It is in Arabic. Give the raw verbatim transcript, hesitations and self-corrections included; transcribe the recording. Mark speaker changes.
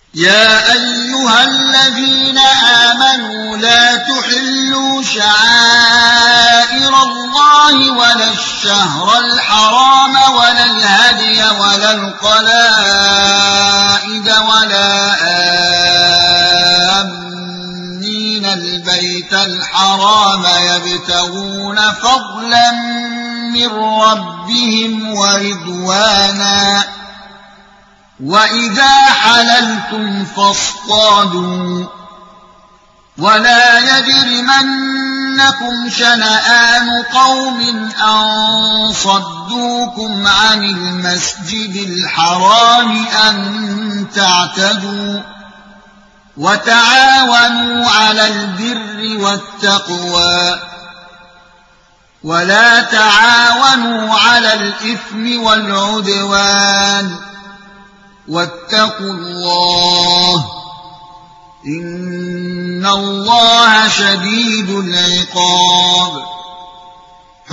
Speaker 1: يا أيها الذين آمنوا لا تحلوا شعائر الله ولا الشهر الحرام ولا الهدي ولا القلائد ولا آمين البيت الحرام يبتغون فضلا من ربهم ورضوانا وإذا حللتم فاصطادوا ولا يجرمنكم شنآن قوم أن صدوكم عن المسجد الحرام أن تعتدوا وتعاونوا على البر والتقوى ولا تعاونوا على الإثم والعدوان واتقوا الله إن الله شديد العقاب